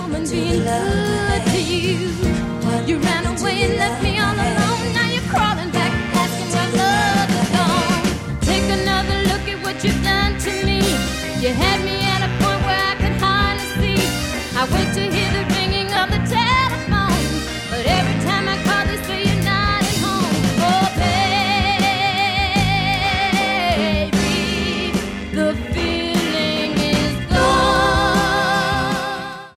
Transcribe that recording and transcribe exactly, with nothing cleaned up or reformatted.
woman being good to you. You ran away and left me all alone. Now you're crawling back, asking where love is gone. Take another look at what you've done to me. You had